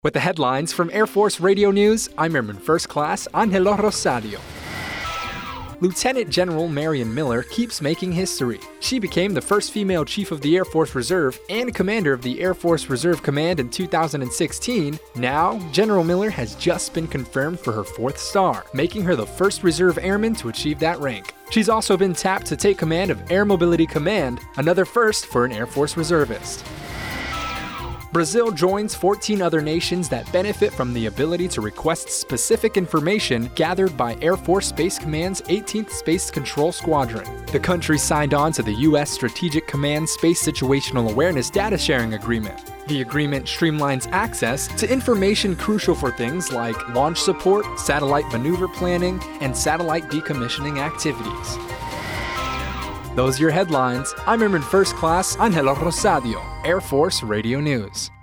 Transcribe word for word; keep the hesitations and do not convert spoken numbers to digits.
With the headlines from Air Force Radio News, I'm Airman First Class Angelo Rosario. Lieutenant General Marion Miller keeps making history. She became the first female Chief of the Air Force Reserve and Commander of the Air Force Reserve Command in two thousand sixteen. Now, General Miller has just been confirmed for her fourth star, making her the first Reserve Airman to achieve that rank. She's also been tapped to take command of Air Mobility Command, another first for an Air Force reservist. Brazil joins fourteen other nations that benefit from the ability to request specific information gathered by Air Force Space Command's eighteenth Space Control Squadron. The country signed on to the U S Strategic Command Space Situational Awareness Data Sharing Agreement. The agreement streamlines access to information crucial for things like launch support, satellite maneuver planning, and satellite decommissioning activities. Those are your headlines. I'm Airman First Class Angelo Rosario, Air Force Radio News.